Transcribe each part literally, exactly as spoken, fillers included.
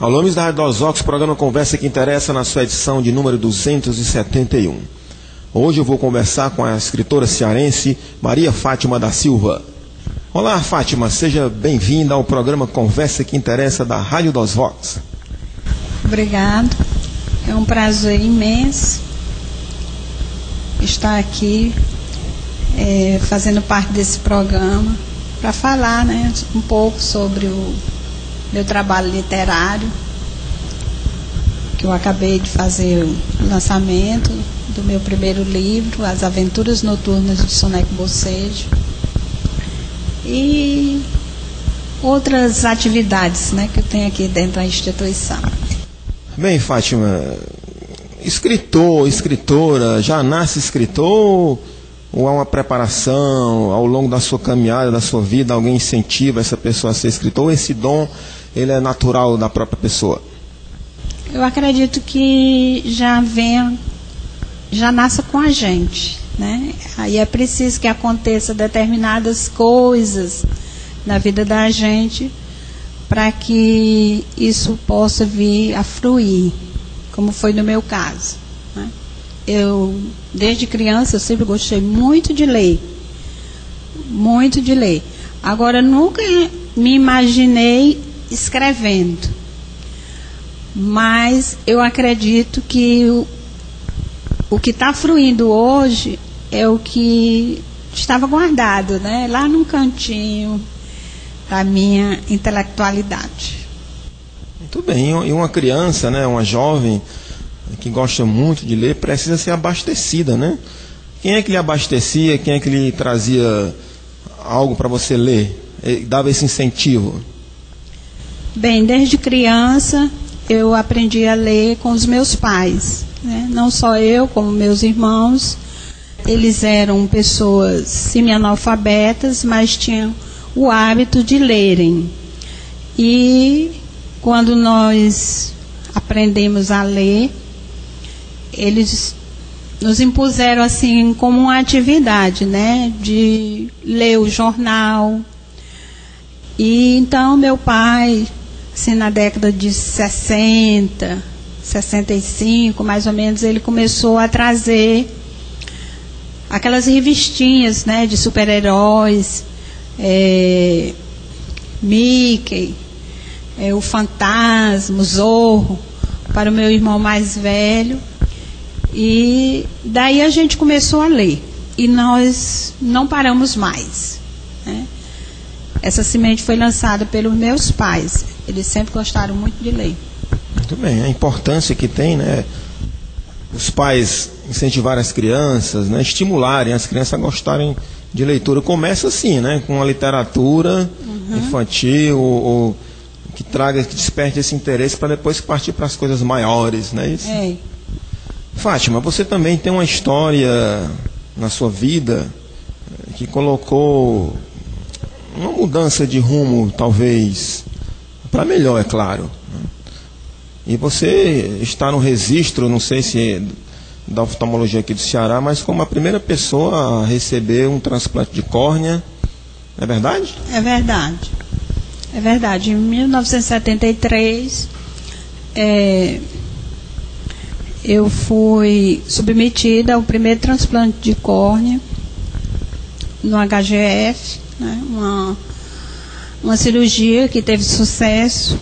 Alunos da Rádio Dos Vox, programa Conversa que Interessa, na sua edição de número duzentos e setenta e um. Hoje eu vou conversar com a escritora cearense Maria Fátima da Silva. Olá, Fátima, seja bem-vinda ao programa Conversa que Interessa da Rádio Dos Vox. Obrigado, é um prazer imenso estar aqui é, fazendo parte desse programa para falar, né, um pouco sobre o meu trabalho literário, que eu acabei de fazer o lançamento do meu primeiro livro, As Aventuras Noturnas de Soneca Bocejo, e outras atividades, né, que eu tenho aqui dentro da instituição. Bem, Fátima, escritor, escritora, já nasce escritor ou há uma preparação ao longo da sua caminhada, da sua vida, alguém incentiva essa pessoa a ser escritor, ou esse dom ele é natural da própria pessoa? Eu acredito que já vem, já nasce com a gente, né? Aí é preciso que aconteça determinadas coisas na vida da gente para que isso possa vir a fluir, como foi no meu caso, né? Eu, desde criança, eu sempre gostei muito de ler, muito de ler. Agora, nunca me imaginei escrevendo, mas eu acredito que o, o que está fluindo hoje é o que estava guardado, né, lá num cantinho da minha intelectualidade. Muito bem, e uma criança, né, uma jovem que gosta muito de ler, precisa ser abastecida, né? Quem é que lhe abastecia, quem é que lhe trazia algo para você ler, e dava esse incentivo? Bem, desde criança eu aprendi a ler com os meus pais, né? Não só eu, como meus irmãos. Eles eram pessoas semi-analfabetas, mas tinham o hábito de lerem. E quando nós aprendemos a ler, eles nos impuseram assim como uma atividade, né, de ler o jornal. E então meu pai, assim, na década de sessenta, sessenta e cinco, mais ou menos, ele começou a trazer aquelas revistinhas, né, de super-heróis, é, Mickey, é, o Fantasma, o Zorro, para o meu irmão mais velho. E daí a gente começou a ler. E nós não paramos mais, né? Essa semente foi lançada pelos meus pais. Eles sempre gostaram muito de ler. Muito bem, a importância que tem, né, os pais incentivarem as crianças, né, estimularem as crianças a gostarem de leitura. Começa assim, né, com a literatura uhum. infantil, ou, ou que traga, que desperte esse interesse para depois partir para as coisas maiores, né? Isso? É. Fátima, você também tem uma história na sua vida que colocou uma mudança de rumo, talvez, para melhor, é claro. E você está no registro, não sei se é da oftalmologia aqui do Ceará, mas como a primeira pessoa a receber um transplante de córnea. É verdade? É verdade. É verdade. Em mil novecentos e setenta e três, é, eu fui submetida ao primeiro transplante de córnea no H G F, né, uma, uma cirurgia que teve sucesso.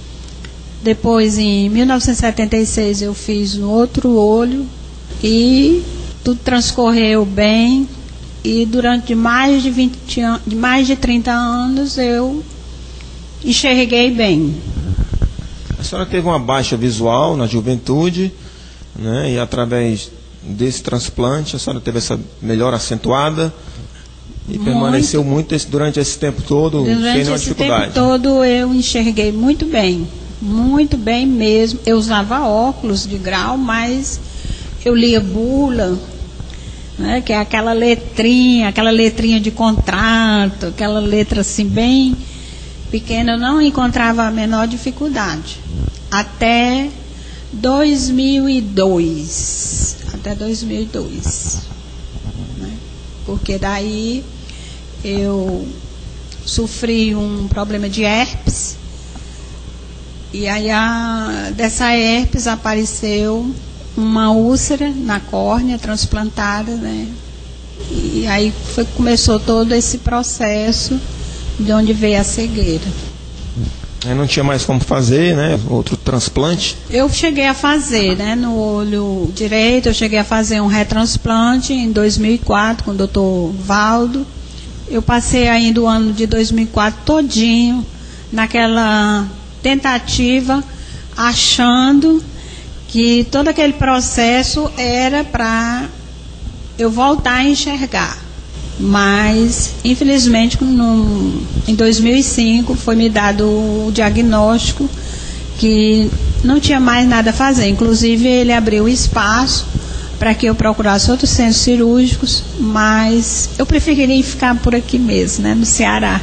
Depois, em mil novecentos e setenta e seis, eu fiz no outro olho e tudo transcorreu bem. E durante mais de, vinte an- de mais de trinta anos eu enxerguei bem. A senhora teve uma baixa visual na juventude, né, e através desse transplante a senhora teve essa melhora acentuada e muito. Permaneceu muito esse, durante esse tempo todo durante sem nenhuma esse dificuldade. tempo todo eu enxerguei muito bem, muito bem mesmo. Eu usava óculos de grau, mas eu lia bula, né, que é aquela letrinha, aquela letrinha de contrato, aquela letra assim bem pequena, eu não encontrava a menor dificuldade. Até dois mil e dois. Até dois mil e dois. Né? Porque daí eu sofri um problema de herpes E aí a, dessa herpes apareceu uma úlcera na córnea transplantada, né? E aí foi, começou todo esse processo de onde veio a cegueira. Aí não tinha mais como fazer, né? Outro transplante? Eu cheguei a fazer, né? No olho direito, eu cheguei a fazer um retransplante em dois mil e quatro com o doutor Valdo. Eu passei ainda o ano de dois mil e quatro todinho naquela tentativa, achando que todo aquele processo era para eu voltar a enxergar. Mas, infelizmente, no, em dois mil e cinco foi me dado o diagnóstico que não tinha mais nada a fazer. Inclusive, ele abriu espaço para que eu procurasse outros centros cirúrgicos, mas eu preferiria ficar por aqui mesmo, né, no Ceará.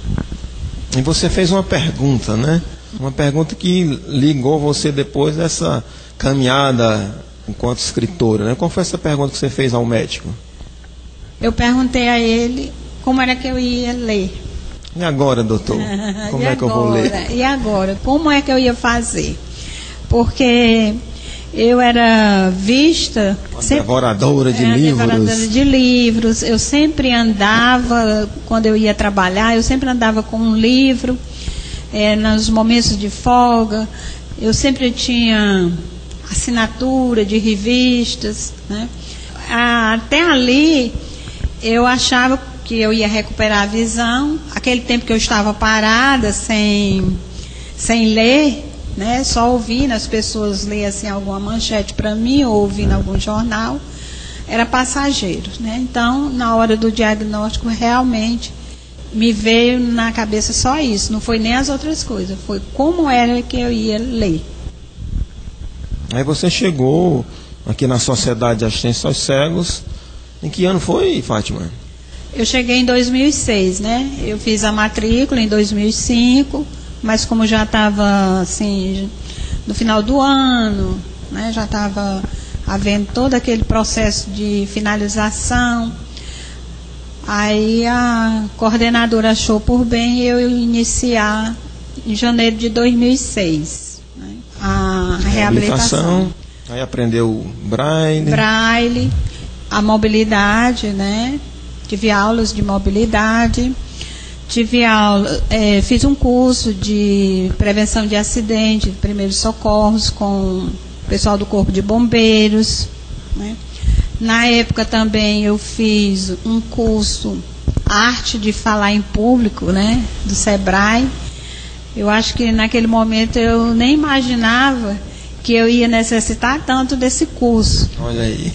E você fez uma pergunta, né? Uma pergunta que ligou você depois dessa caminhada enquanto escritora, né? Qual foi essa pergunta que você fez ao médico? Eu perguntei a ele como era que eu ia ler. E agora, doutor? Como é que eu vou ler? E agora? Como é que eu ia fazer? Porque eu era vista... Uma sempre, devoradora de era livros. Devoradora de livros. Eu sempre andava, quando eu ia trabalhar, eu sempre andava com um livro, é, nos momentos de folga. Eu sempre tinha assinatura de revistas, né? Até ali... eu achava que eu ia recuperar a visão. Aquele tempo que eu estava parada, sem, sem ler, né, só ouvindo as pessoas lerem assim, alguma manchete para mim, ou ouvindo algum jornal, era passageiro, né? Então, na hora do diagnóstico, realmente me veio na cabeça só isso. Não foi nem as outras coisas, foi como era que eu ia ler. Aí você chegou aqui na Sociedade de Assistência aos Cegos. Em que ano foi, Fátima? Eu cheguei em dois mil e seis, né? Eu fiz a matrícula em dois mil e cinco, mas como já estava assim, no final do ano, né? Já estava havendo todo aquele processo de finalização. Aí a coordenadora achou por bem eu iniciar em janeiro de dois mil e seis, né? A reabilitação. Aí aprendeu Braille. Braille. A mobilidade, né? Tive aulas de mobilidade, tive aula, é, fiz um curso de prevenção de acidente, de primeiros socorros com o pessoal do Corpo de Bombeiros, né? Na época também eu fiz um curso Arte de Falar em Público, né? Do Sebrae. Eu acho que naquele momento eu nem imaginava que eu ia necessitar tanto desse curso. Olha aí.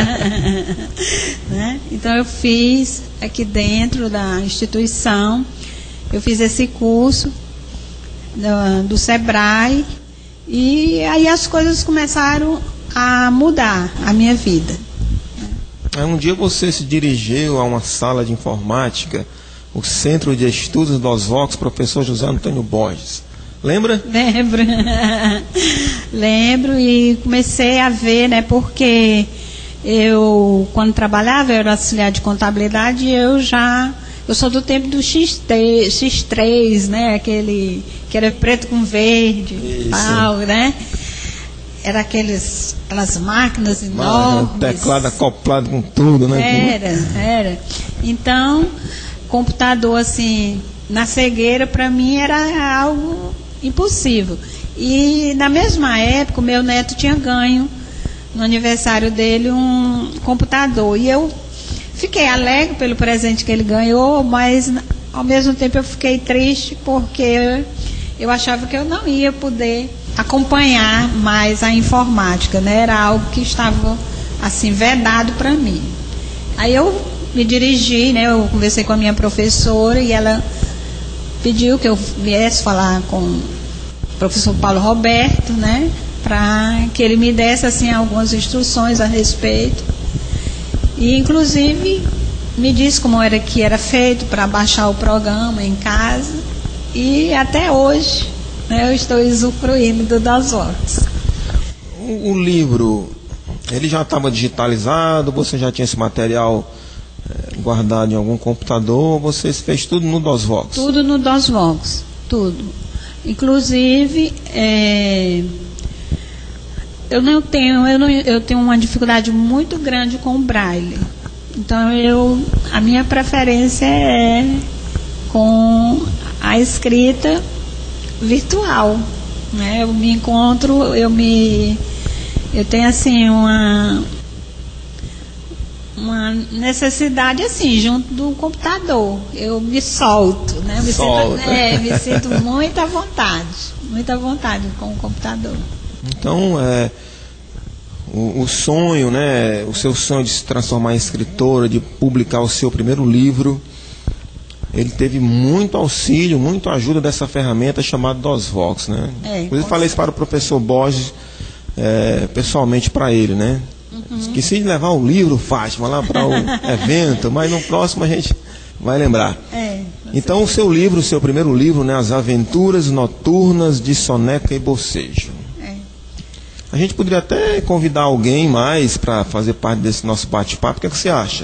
Né? Então eu fiz aqui dentro da instituição, eu fiz esse curso do, do Sebrae, e aí as coisas começaram a mudar a minha vida. Aí um dia você se dirigiu a uma sala de informática, o Centro de Estudos do Osvox, professor José Antônio Borges. Lembra? Lembro. Lembro, e comecei a ver, né, porque eu, quando trabalhava, eu era auxiliar de contabilidade, e eu já, eu sou do tempo do X três, né, aquele que era preto com verde, tal, né? Era aqueles, aquelas máquinas enormes. Teclado acoplado com tudo, né? Era, era. Então, computador assim, na cegueira, para mim era algo impossível. E na mesma época, o meu neto tinha ganho, no aniversário dele, um computador. E eu fiquei alegre pelo presente que ele ganhou, mas ao mesmo tempo eu fiquei triste porque eu achava que eu não ia poder acompanhar mais a informática, né? Era algo que estava assim vedado para mim. Aí eu me dirigi, né? Eu conversei com a minha professora e ela pediu que eu viesse falar com o professor Paulo Roberto, né? Para que ele me desse assim algumas instruções a respeito. E inclusive me disse como era que era feito para baixar o programa em casa. E até hoje, né, eu estou usufruindo do DOSVox. O, o livro, ele já estava digitalizado? Você já tinha esse material é, guardado em algum computador? Você fez tudo no DOSVox? Tudo no DOSVox, tudo. Inclusive, é, eu não tenho, eu, não, eu tenho uma dificuldade muito grande com o braille. Então, eu, a minha preferência é com a escrita virtual, né? Eu me encontro, eu me, eu tenho assim uma uma necessidade assim junto do computador. Eu me solto, né? Me Solta. sinto, é, me sinto muita vontade, muita vontade com o computador. Então, é, o, o sonho, né? O seu sonho de se transformar em escritora, de publicar o seu primeiro livro, ele teve muito auxílio, muita ajuda dessa ferramenta chamada DOSVox, né? É, Inclusive falei isso para o professor Borges, é, pessoalmente para ele, né? Uhum. Esqueci de levar o livro, Fátima, lá para o evento, mas no próximo a gente vai lembrar. É, então, o seu livro, o seu primeiro livro, né? As Aventuras Noturnas de Soneca e Bocejo. É. A gente poderia até convidar alguém mais para fazer parte desse nosso bate-papo. O que, é que você acha?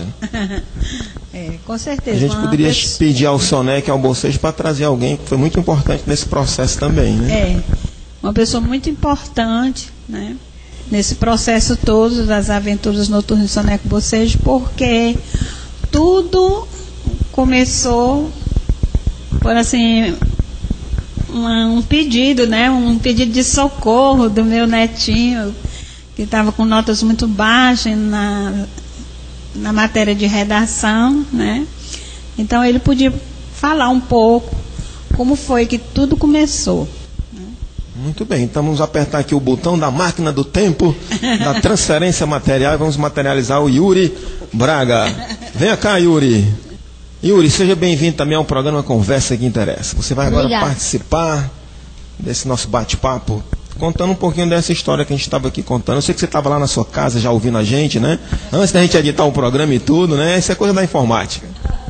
É, com certeza. A gente poderia pessoa... pedir ao Soneca e ao Bocejo para trazer alguém que foi muito importante nesse processo também, né? É, uma pessoa muito importante, né? Nesse processo todo das Aventuras Noturnas de Soneca e Bocejo, porque tudo começou por assim uma, um pedido, né? Um pedido de socorro do meu netinho, que estava com notas muito baixas na, na matéria de redação, né? Então ele podia falar um pouco como foi que tudo começou. Muito bem, então vamos apertar aqui o botão da máquina do tempo, da transferência material, e vamos materializar o Yuri Braga. Venha cá, Yuri. Yuri, seja bem-vindo também ao programa Conversa que Interessa. Você vai agora Obrigado. participar desse nosso bate-papo, contando um pouquinho dessa história que a gente estava aqui contando. Eu sei que você estava lá na sua casa já ouvindo a gente, né? Antes da gente editar o programa e tudo, né? Isso é coisa da informática.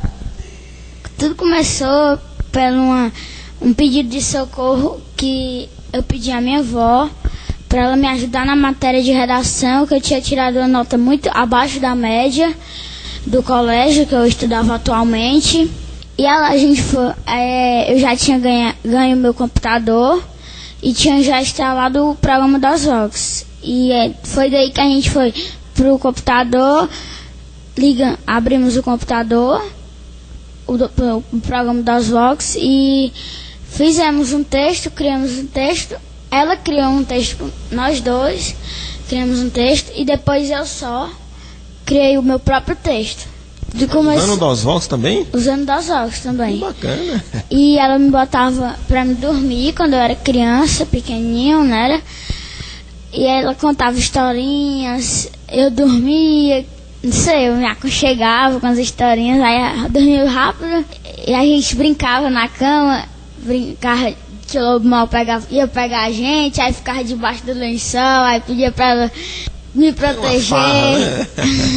Tudo começou por uma, um pedido de socorro que eu pedi à minha avó para ela me ajudar na matéria de redação, que eu tinha tirado uma nota muito abaixo da média do colégio que eu estudava atualmente. E ela, a gente foi, é, eu já tinha ganha, ganho meu computador e tinha já instalado o programa DOSVox. E é, foi daí que a gente foi pro computador, liga, abrimos o computador, o, o, o programa DOSVox, e fizemos um texto, criamos um texto. Ela criou um texto, nós dois criamos um texto, e depois eu só criei o meu próprio texto. De comece... Usando o DOSVox também? Usando o DOSVox também. Que bacana. E ela me botava pra me dormir quando eu era criança, pequenininho, né? E ela contava historinhas, eu dormia, não sei, eu me aconchegava com as historinhas, aí eu dormia rápido, e a gente brincava na cama, brincava que o lobo mal pegava, ia pegar a gente, aí ficava debaixo do lençol, aí pedia pra ela me proteger. Farra, né?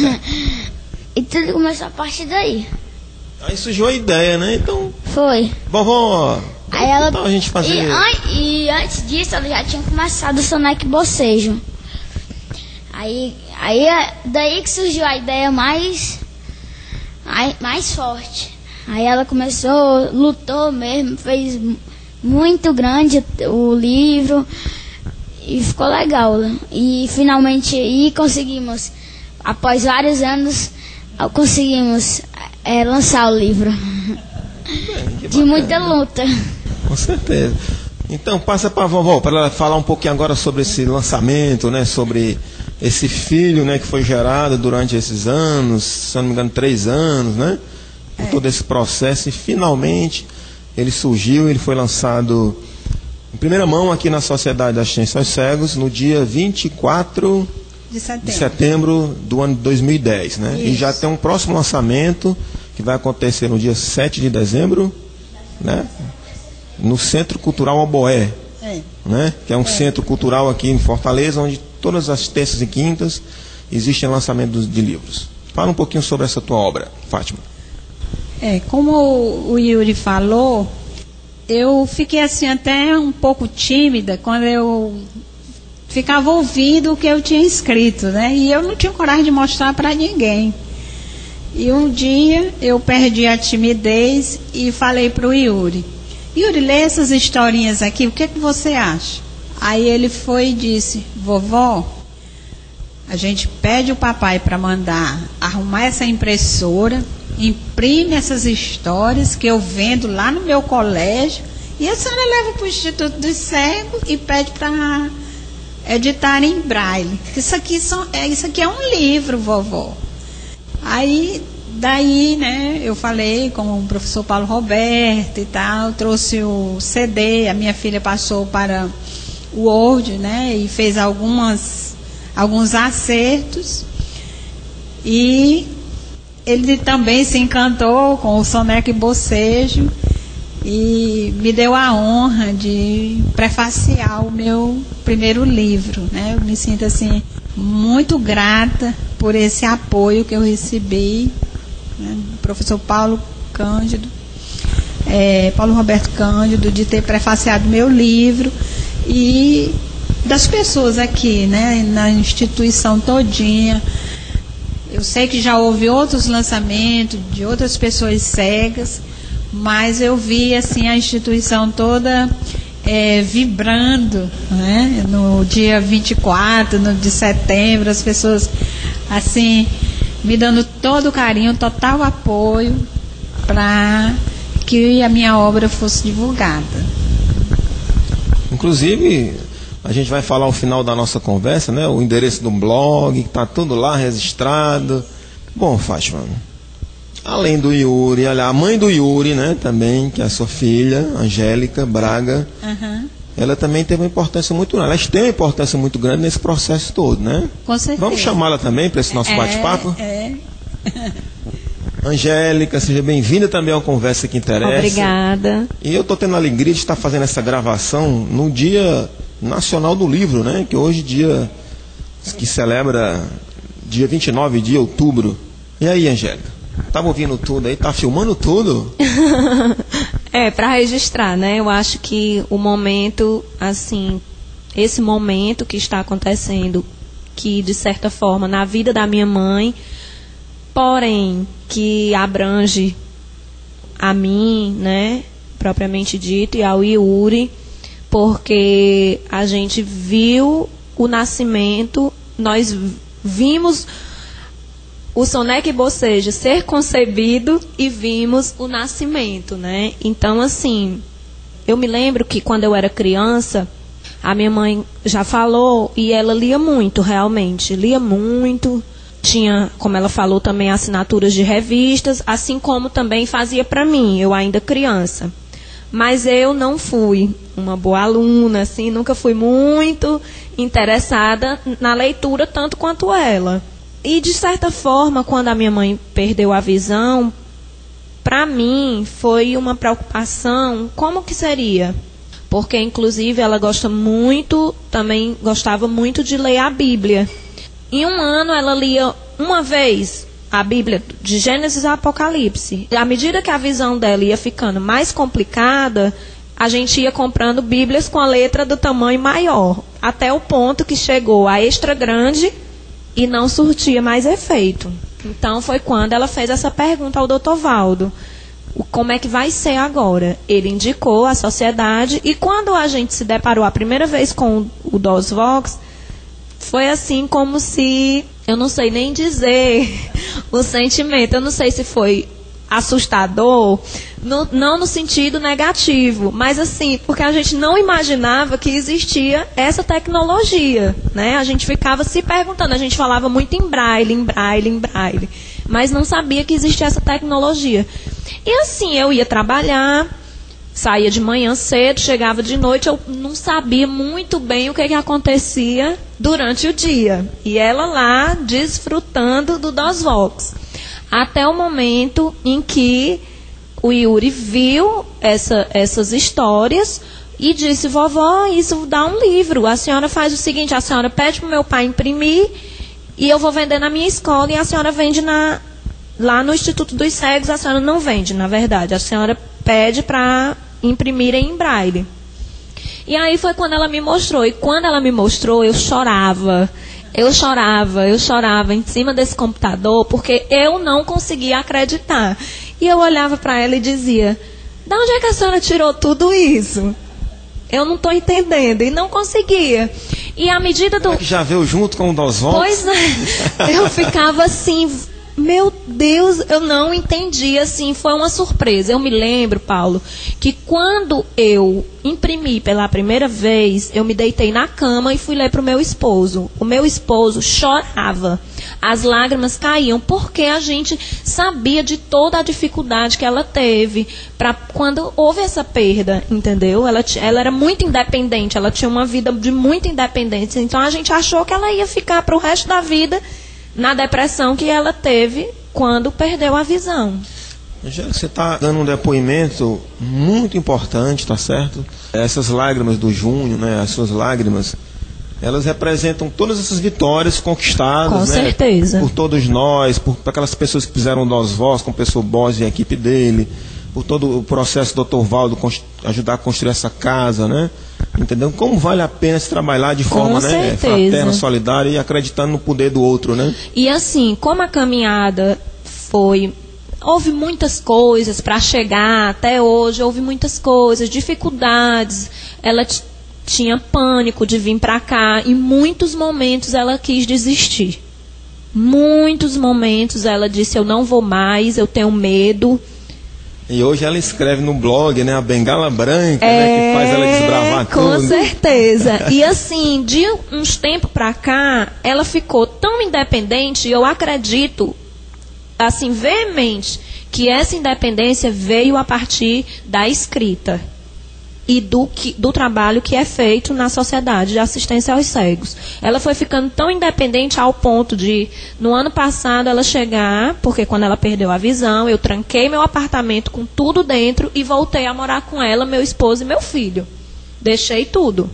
E tudo começou a partir daí. Aí surgiu a ideia, né? Então, Foi. vovó, Aí ela, então a gente fazer... e, an- e antes disso ela já tinha começado o Soneca e Bocejo. Aí, aí é daí que surgiu a ideia mais, mais, mais forte. Aí ela começou, lutou mesmo, fez muito grande o livro e ficou legal. E finalmente e conseguimos, após vários anos, conseguimos é, lançar o livro. Bem, de muita luta. Com certeza. Então passa para a vovó, para ela falar um pouquinho agora sobre esse lançamento, né? Sobre esse filho, né, que foi gerado durante esses anos, se não me engano, três anos, né? Por todo esse processo, e finalmente ele surgiu, ele foi lançado em primeira mão aqui na Sociedade da Assistência aos Cegos no dia vinte e quatro De setembro. de setembro do ano de dois mil e dez, né? Isso. E já tem um próximo lançamento que vai acontecer no dia sete de dezembro, né? No Centro Cultural Oboé, É. né? Que é um centro cultural aqui em Fortaleza, onde todas as terças e quintas existem lançamentos de livros. Fala um pouquinho sobre essa tua obra, Fátima. É, como o Yuri falou, eu fiquei assim até um pouco tímida quando eu ficava ouvindo o que eu tinha escrito, né? E eu não tinha coragem de mostrar para ninguém. E um dia eu perdi a timidez e falei para o Yuri. Yuri, lê essas historinhas aqui, o que, que você acha? Aí ele foi e disse, vovó, a gente pede o papai para mandar arrumar essa impressora, imprime essas histórias que eu vendo lá no meu colégio e a senhora leva para o Instituto dos Cegos e pede para editar em braille. Isso aqui, são, é, isso aqui é um livro, vovó. Aí, daí, né, eu falei com o professor Paulo Roberto e tal, trouxe o C D, a minha filha passou para o Word, né, e fez algumas, alguns acertos. E ele também se encantou com o soneca e bocejo e me deu a honra de prefaciar o meu primeiro livro, né? Eu me sinto assim muito grata por esse apoio que eu recebi, né, do professor Paulo Cândido, é, Paulo Roberto Cândido, de ter prefaciado meu livro e das pessoas aqui, né, na instituição todinha. Eu sei que já houve outros lançamentos de outras pessoas cegas, mas eu vi assim a instituição toda é, vibrando, né? No dia vinte e quatro no, de setembro, as pessoas assim me dando todo o carinho, total apoio para que a minha obra fosse divulgada. Inclusive, a gente vai falar ao final da nossa conversa, né? O endereço do blog, que está tudo lá registrado. Bom, Fátima, além do Yuri, olha, a mãe do Yuri, né, também, que é a sua filha, Angélica Braga, uhum. Ela também teve uma importância muito grande. Elas têm uma importância muito grande nesse processo todo, né? Com certeza. Vamos chamá-la também para esse nosso é, bate-papo? É. Angélica, seja bem-vinda também ao Conversa que Interessa. Obrigada. E eu estou tendo a alegria de estar fazendo essa gravação no Dia Nacional do Livro, né? Que hoje é dia que celebra dia vinte e nove de outubro. E aí, Angélica? Estava ouvindo tudo aí? Tá filmando tudo? É, para registrar, né? Eu acho que o momento, assim, esse momento que está acontecendo, que de certa forma na vida da minha mãe, porém que abrange a mim, né, propriamente dito, e ao Yuri, porque a gente viu o nascimento, nós vimos o soneca e bocejo ser concebido e vimos o nascimento, né? Então, assim, eu me lembro que quando eu era criança, a minha mãe já falou, e ela lia muito, realmente, lia muito. Tinha, como ela falou, também assinaturas de revistas, assim como também fazia para mim, eu ainda criança. Mas eu não fui uma boa aluna, assim, nunca fui muito interessada na leitura tanto quanto ela. E, de certa forma, quando a minha mãe perdeu a visão, para mim foi uma preocupação, como que seria? Porque, inclusive, ela gosta muito, também gostava muito de ler a Bíblia. Em um ano, ela lia uma vez a Bíblia, de Gênesis a Apocalipse. E à medida que a visão dela ia ficando mais complicada, a gente ia comprando Bíblias com a letra do tamanho maior, até o ponto que chegou a extra grande e não surtia mais efeito. Então foi quando ela fez essa pergunta ao doutor Valdo: como é que vai ser agora? Ele indicou a sociedade, e quando a gente se deparou a primeira vez com o DOSVox, foi assim como se, eu não sei nem dizer o sentimento, eu não sei se foi assustador, no, não no sentido negativo, mas assim, porque a gente não imaginava que existia essa tecnologia, né? A gente ficava se perguntando, a gente falava muito em braille, em braille, em braille, mas não sabia que existia essa tecnologia. E assim, eu ia trabalhar, saía de manhã cedo, chegava de noite, eu não sabia muito bem o que, que acontecia durante o dia. E ela lá, desfrutando do DOSVox. Até o momento em que o Yuri viu essa, essas histórias e disse: vovó, isso dá um livro. A senhora faz o seguinte, a senhora pede para o meu pai imprimir e eu vou vender na minha escola, e a senhora vende na, lá no Instituto dos Cegos. A senhora não vende, na verdade. A senhora pede para imprimirem em braille. E aí foi quando ela me mostrou. E quando ela me mostrou, eu chorava. Eu chorava, eu chorava em cima desse computador, porque eu não conseguia acreditar. E eu olhava para ela e dizia: da onde é que a senhora tirou tudo isso? Eu não estou entendendo. E não conseguia. E à medida do... Já veio junto com o Dosvox? Pois é. Eu ficava assim... Meu Deus, eu não entendi, assim, foi uma surpresa. Eu me lembro, Paulo, que quando eu imprimi pela primeira vez, eu me deitei na cama e fui ler para o meu esposo. O meu esposo chorava, as lágrimas caíam, porque a gente sabia de toda a dificuldade que ela teve para quando houve essa perda, entendeu? Ela, ela era muito independente, ela tinha uma vida de muita independência, então a gente achou que ela ia ficar para o resto da vida na depressão que ela teve quando perdeu a visão. Você está dando um depoimento muito importante, tá certo? Essas lágrimas do Júnior, né, as suas lágrimas, elas representam todas essas vitórias conquistadas, com né, certeza, por todos nós, por, por aquelas pessoas que fizeram Dosvox, com o pessoal Boss e a equipe dele, por todo o processo do doutor Valdo ajudar a construir essa casa, né? Entendeu? Como vale a pena se trabalhar de forma, né, fraterna, solidária e acreditando no poder do outro, né? E assim, como a caminhada foi... Houve muitas coisas para chegar até hoje, houve muitas coisas, dificuldades. Ela t- tinha pânico de vir para cá. Em muitos momentos ela quis desistir. Muitos momentos ela disse, eu não vou mais, eu tenho medo. E hoje ela escreve no blog, né, a bengala branca, é, né, que faz ela desbravar com tudo. Com certeza. E assim, de uns tempos para cá, ela ficou tão independente, e eu acredito, assim, veemente, que essa independência veio a partir da escrita e do, que, do trabalho que é feito na sociedade de assistência aos cegos. Ela foi ficando tão independente ao ponto de, no ano passado, ela chegar, porque quando ela perdeu a visão, eu tranquei meu apartamento com tudo dentro e voltei a morar com ela, meu esposo e meu filho. Deixei tudo.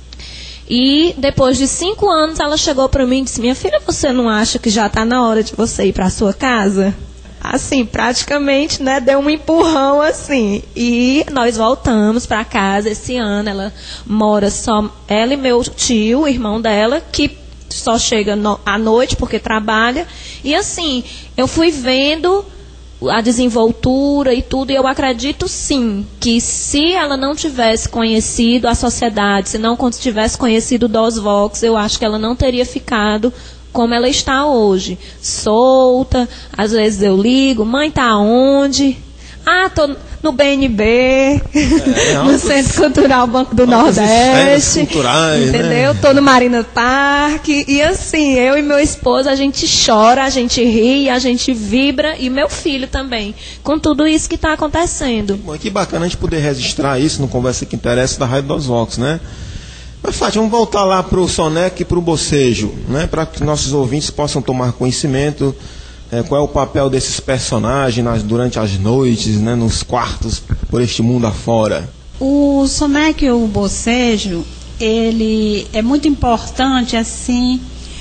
E depois de cinco anos, ela chegou para mim e disse, minha filha, você não acha que já está na hora de você ir para a sua casa? Assim, praticamente, né, deu um empurrão assim. E nós voltamos para casa esse ano. Ela mora só, ela e meu tio, o irmão dela, que só chega no, à noite porque trabalha. E assim, eu fui vendo a desenvoltura e tudo, e eu acredito sim, que se ela não tivesse conhecido a sociedade, se não tivesse conhecido o Dosvox, eu acho que ela não teria ficado como ela está hoje, solta. Às vezes eu ligo, mãe, tá onde? Ah, tô no B N B, é, no Centro Cultural Banco do Nordeste, culturais, entendeu? Né? Tô no Marina Park, e assim, eu e meu esposo, a gente chora, a gente ri, a gente vibra, e meu filho também, com tudo isso que está acontecendo. Bom, que bacana a gente poder registrar isso no Conversa que Interessa da Rádio Dosvox, né? Mas, Fátima, vamos voltar lá para o Soneca e para o Bocejo, né? Para que nossos ouvintes possam tomar conhecimento, é, qual é o papel desses personagens nas, durante as noites, né? Nos quartos, por este mundo afora. O Soneca e o Bocejo, ele é muito importante, assim,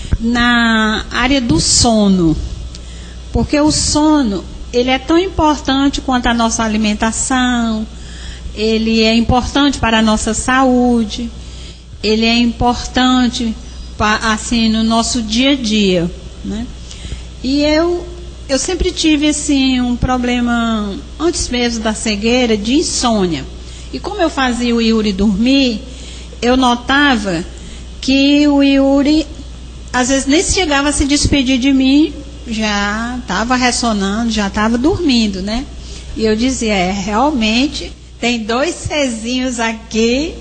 na área do sono. Porque o sono, ele é tão importante quanto a nossa alimentação, ele é importante para a nossa saúde, ele é importante assim, no nosso dia a dia, né? E eu, eu sempre tive assim, um problema, antes mesmo da cegueira, de insônia. E como eu fazia o Yuri dormir, eu notava que o Yuri, às vezes, nem chegava a se despedir de mim, já estava ressonando, já estava dormindo, né? E eu dizia, é, realmente, tem dois Cezinhos aqui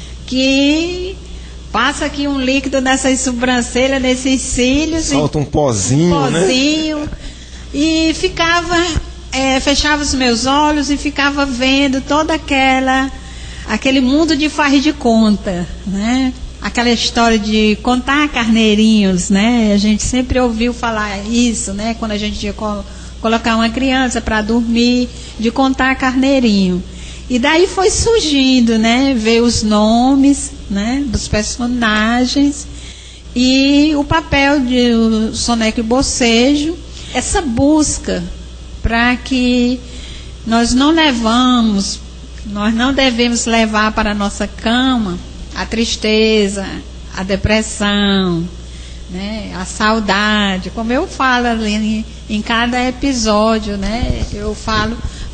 que passa aqui um líquido nessas sobrancelhas, nesses cílios. Solta um pozinho, um pozinho, né? E ficava, é, fechava os meus olhos e ficava vendo toda aquela, aquele mundo de faz de conta, né? Aquela história de contar carneirinhos, né? A gente sempre ouviu falar isso, né? Quando a gente ia co- colocar uma criança para dormir, de contar carneirinho. E daí foi surgindo, né? Veio os nomes, né? Dos personagens e o papel de o Soneca e Bocejo, essa busca para que nós não levamos, nós não devemos levar para a nossa cama a tristeza, a depressão, né? A saudade, como eu falo ali em, em cada episódio, né? Eu falo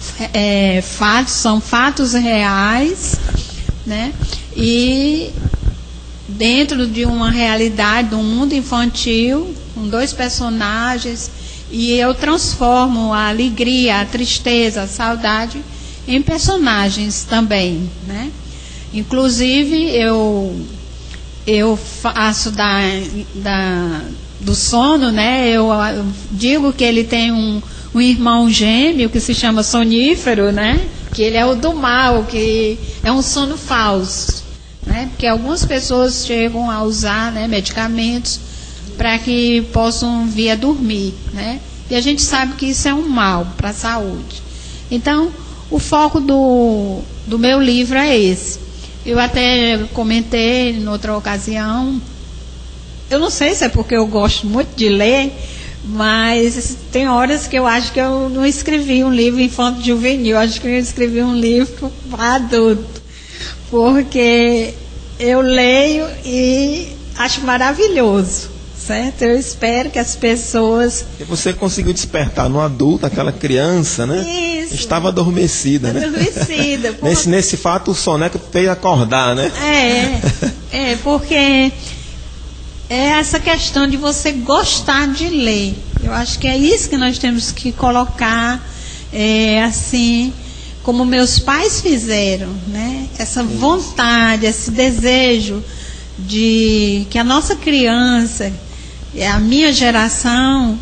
é, fatos, são fatos reais, né? E dentro de uma realidade, de um mundo infantil, com dois personagens, e eu transformo a alegria, a tristeza, a saudade em personagens também, né? Inclusive, eu, eu faço da, da, do sono, né? Eu, eu digo que ele tem um, um irmão gêmeo que se chama sonífero, né? Que ele é o do mal, que é um sono falso, né? Porque algumas pessoas chegam a usar, né, medicamentos para que possam vir a dormir, né? E a gente sabe que isso é um mal para a saúde. Então, o foco do, do meu livro é esse. Eu até comentei em outra ocasião, eu não sei se é porque eu gosto muito de ler, mas tem horas que eu acho que eu não escrevi um livro infanto-juvenil, acho que eu escrevi um livro para adulto, porque eu leio e acho maravilhoso, certo? Eu espero que as pessoas... E você conseguiu despertar no adulto aquela criança, né? Isso. Estava adormecida, né? Adormecida. Por... nesse, nesse fato, o soneca fez acordar, né? É, é, porque é essa questão de você gostar de ler. Eu acho que é isso que nós temos que colocar, é, assim, como meus pais fizeram, né? Essa vontade, esse desejo de que a nossa criança, a minha geração,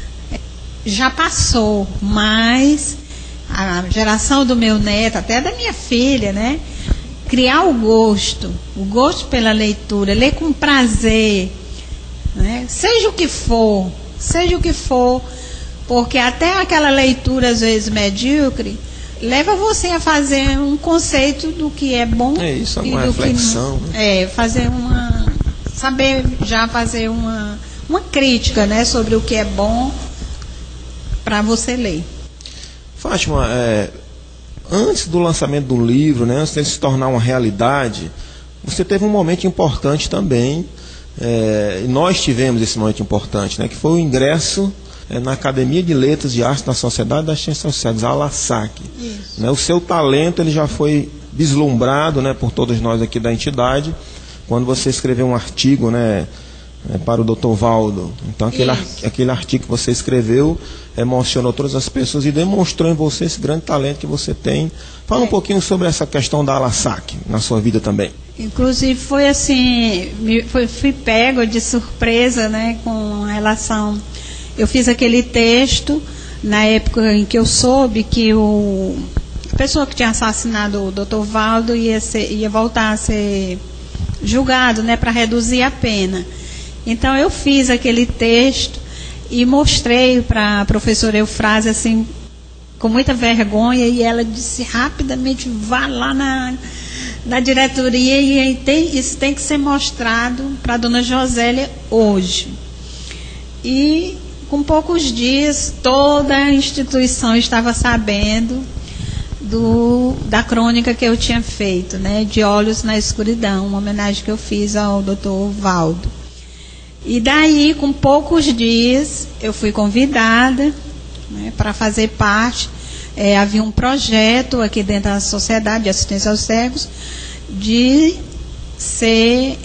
já passou, mas a geração do meu neto, até da minha filha, né? Criar o gosto, o gosto pela leitura, ler com prazer, né? Seja o que for, seja o que for, porque até aquela leitura, às vezes, medíocre, leva você a fazer um conceito do que é bom. É isso, é e uma do reflexão. Que não, né? É, fazer uma... Saber já fazer uma, uma crítica, né, sobre o que é bom para você ler. Fátima, é, antes do lançamento do livro, né, antes de se tornar uma realidade, você teve um momento importante também, é, e nós tivemos esse momento importante, né, que foi o ingresso é, na Academia de Letras e Artes da Sociedade das Ciências Sociais, a ALASAC. Né, o seu talento ele já foi vislumbrado, né, por todos nós aqui da entidade, quando você escreveu um artigo, né, para o doutor Valdo. Então aquele, ar, aquele artigo que você escreveu emocionou todas as pessoas e demonstrou em você esse grande talento que você tem. Fala é. um pouquinho sobre essa questão da ALASAC na sua vida também. Inclusive foi assim, me, foi, fui pego de surpresa, né, com relação... Eu fiz aquele texto na época em que eu soube que o, a pessoa que tinha assassinado o doutor Valdo ia, ser, ia voltar a ser julgado, né, para reduzir a pena. Então eu fiz aquele texto e mostrei para a professora Eufrásia, assim, com muita vergonha, e ela disse rapidamente, vá lá na, na diretoria e tem, isso tem que ser mostrado para a dona Josélia hoje. E com poucos dias toda a instituição estava sabendo do, da crônica que eu tinha feito, né, de Olhos na Escuridão, uma homenagem que eu fiz ao doutor Valdo. E daí, com poucos dias, eu fui convidada, né, para fazer parte. É, havia um projeto aqui dentro da Sociedade de Assistência aos Cegos de ser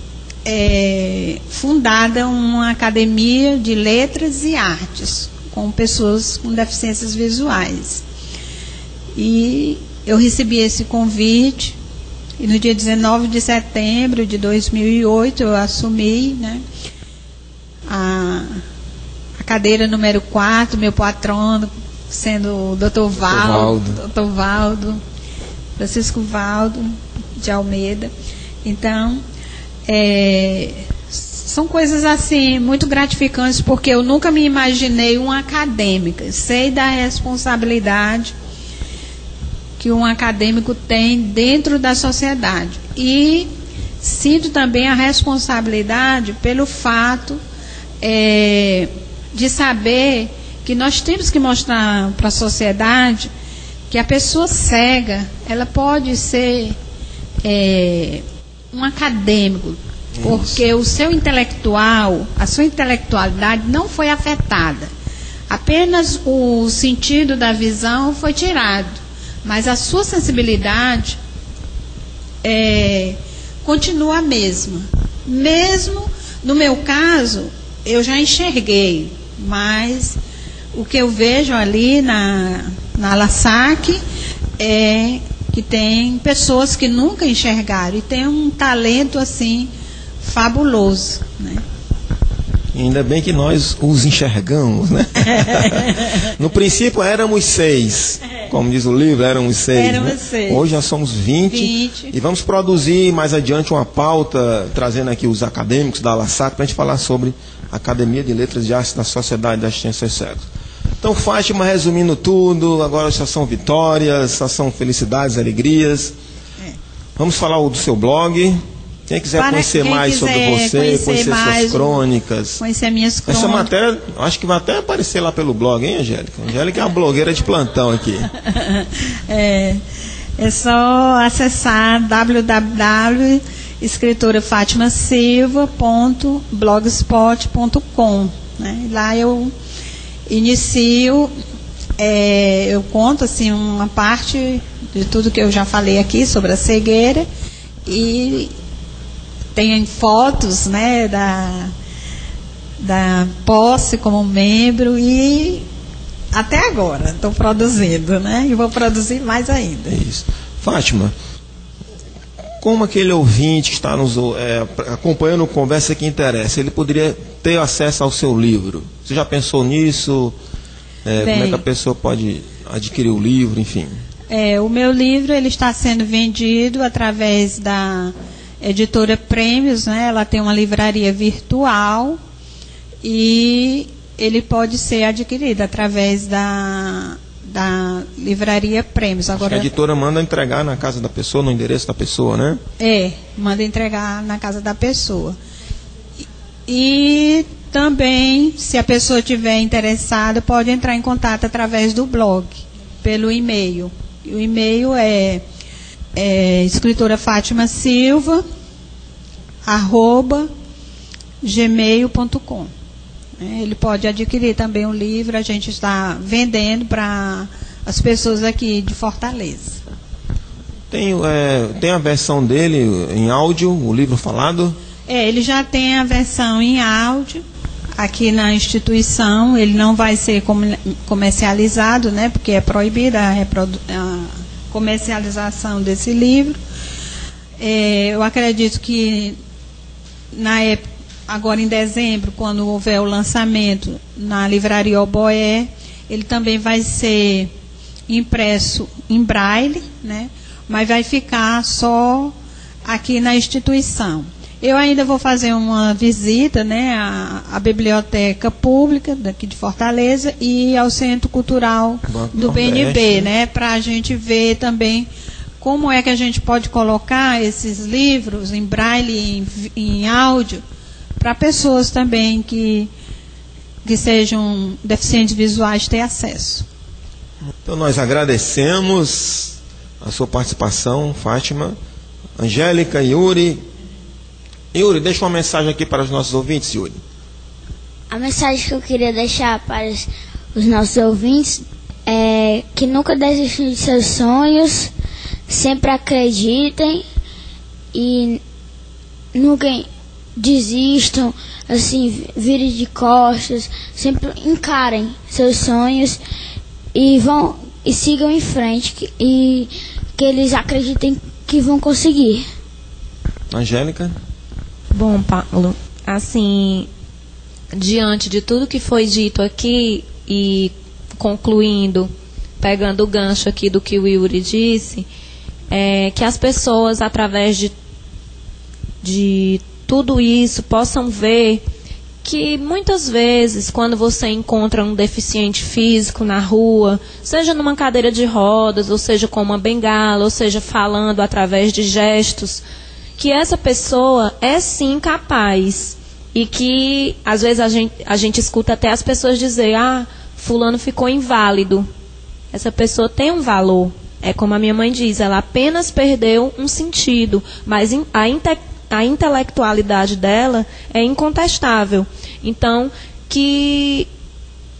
é, fundada uma academia de letras e artes com pessoas com deficiências visuais. E eu recebi esse convite e no dia dezenove de setembro de dois mil e oito eu assumi, né, a, a cadeira número quatro, meu patrono sendo o doutor Valdo, doutor Valdo, Francisco Valdo de Almeida. Então, é, são coisas assim muito gratificantes, porque eu nunca me imaginei uma acadêmica. Sei da responsabilidade que um acadêmico tem dentro da sociedade. E sinto também a responsabilidade pelo fato é, de saber que nós temos que mostrar para a sociedade que a pessoa cega, ela pode ser é, um acadêmico, porque o seu intelectual, a sua intelectualidade não foi afetada. apenas o sentido da visão foi tirado, mas a sua sensibilidade é, continua a mesma. Mesmo no meu caso, eu já enxerguei, mas o que eu vejo ali na, na LASAC é que tem pessoas que nunca enxergaram e tem um talento assim fabuloso, né? Ainda bem que nós os enxergamos, né? No princípio éramos seis, como diz o livro, éramos seis. Éramos né? seis. Hoje já somos vinte, vinte. E vamos produzir mais adiante uma pauta, trazendo aqui os acadêmicos da LASAC, para a gente falar sobre a Academia de Letras de Artes da Sociedade das Ciências Cegas. Então, Fátima, resumindo tudo, agora só são vitórias, só são felicidades, alegrias. É. Vamos falar do seu blog. Quem quiser Para conhecer quem mais quiser sobre você, conhecer, conhecer suas crônicas. Conhecer minhas crônicas. Essa matéria, acho que vai até aparecer lá pelo blog, hein, Angélica? Angélica é uma blogueira de plantão aqui. é, é só acessar w w w ponto escritora fatima silva ponto blogspot ponto com. Né? Lá eu inicio, é, eu conto assim, uma parte de tudo que eu já falei aqui sobre a cegueira e tem fotos, né, da, da posse como membro e até agora estou produzindo, né, e vou produzir mais ainda. É isso. Fátima, como aquele ouvinte que está nos é, acompanhando Conversa que Interessa, ele poderia ter acesso ao seu livro? Você já pensou nisso? É, Bem, como é que a pessoa pode adquirir o livro, enfim? É, o meu livro ele está sendo vendido através da Editora Prêmios, né? Ela tem uma livraria virtual e ele pode ser adquirido através da, da livraria Prêmios. Agora, a editora manda entregar na casa da pessoa, no endereço da pessoa, né? É, manda entregar na casa da pessoa. E, e também, se a pessoa estiver interessada, pode entrar em contato através do blog, pelo e-mail. O e-mail é É, escritora Fátima Silva arroba gmail ponto com. É, ele pode adquirir também o livro, a gente está vendendo para as pessoas aqui de Fortaleza. Tem, é, tem a versão dele em áudio, o livro falado? É, ele já tem a versão em áudio aqui na instituição, ele não vai ser comercializado, né, porque é proibida a reprodução, comercialização desse livro. É, eu acredito que na época, agora em dezembro, quando houver o lançamento na livraria Oboé, ele também vai ser impresso em braille, né? Mas vai ficar só aqui na instituição. Eu ainda vou fazer uma visita, né, à, à Biblioteca Pública daqui de Fortaleza e ao Centro Cultural Banco do B N B, né, para a gente ver também como é que a gente pode colocar esses livros em braille e em, em áudio para pessoas também que, que sejam deficientes visuais ter acesso. Então nós agradecemos a sua participação, Fátima. Angélica, Yuri. Yuri, deixa uma mensagem aqui para os nossos ouvintes, Yuri. A mensagem que eu queria deixar para os nossos ouvintes é que nunca desistam de seus sonhos, sempre acreditem e nunca desistam, assim, virem de costas, sempre encarem seus sonhos e vão e sigam em frente que, e que eles acreditem que vão conseguir. Angélica? Bom, Paulo, assim, diante de tudo que foi dito aqui e concluindo, pegando o gancho aqui do que o Yuri disse, é, que as pessoas, através de, de tudo isso, possam ver que muitas vezes, quando você encontra um deficiente físico na rua, seja numa cadeira de rodas, ou seja com uma bengala, ou seja falando através de gestos, que essa pessoa é sim capaz e que às vezes a gente, a gente escuta até as pessoas dizer, ah, fulano ficou inválido. Essa pessoa tem um valor. É como a minha mãe diz, ela apenas perdeu um sentido, mas a, inte, a intelectualidade dela é incontestável. Então, que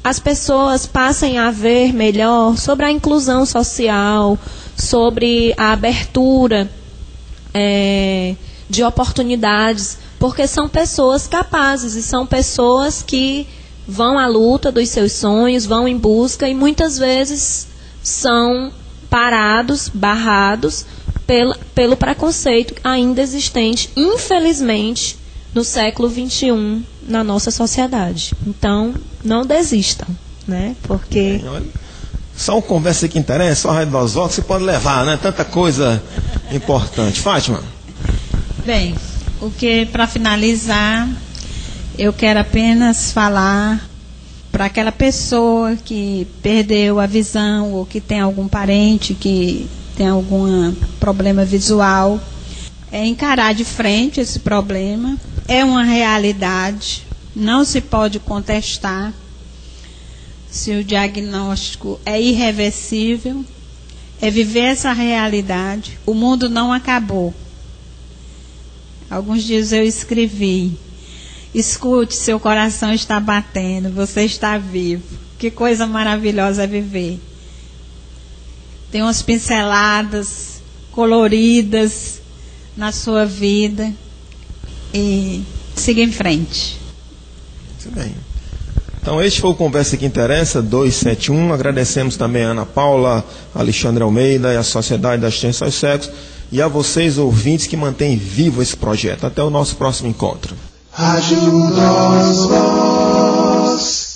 as pessoas passem a ver melhor sobre a inclusão social, sobre a abertura é, de oportunidades, porque são pessoas capazes e são pessoas que vão à luta dos seus sonhos, vão em busca e muitas vezes são parados, barrados pelo, pelo preconceito ainda existente, infelizmente, no século vinte e um na nossa sociedade. Então, não desistam, né? Porque... Só uma conversa que interessa, só a Rádio Voz Vox, você pode levar, né? Tanta coisa importante. Fátima? Bem, o que, para finalizar, eu quero apenas falar para aquela pessoa que perdeu a visão ou que tem algum parente que tem algum problema visual, é encarar de frente esse problema. É uma realidade, não se pode contestar. Se o diagnóstico é irreversível, é viver essa realidade. O mundo não acabou. Alguns dias eu escrevi: escute, seu coração está batendo, você está vivo. Que coisa maravilhosa é viver. Tem umas pinceladas coloridas na sua vida e siga em frente. Muito bem. Então, este foi o Conversa que Interessa duzentos e setenta e um. Agradecemos também a Ana Paula, a Alexandre Almeida e a Sociedade da Assistência aos Cegos e a vocês, ouvintes, que mantêm vivo esse projeto. Até o nosso próximo encontro. Rádio